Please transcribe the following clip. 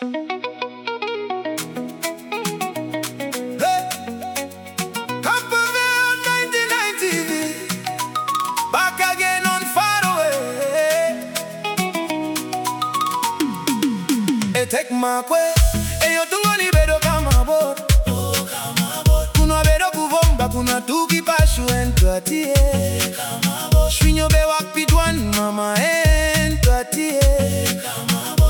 Hey, Campbell 99 TV, back again on Far Away. Hey, take my way. Hey, yo tungo ni bedo kama bot. Kuna bedo kuvomba, kuna tuki pashu entratie. Shwinyo be wak pitwan mama entratie.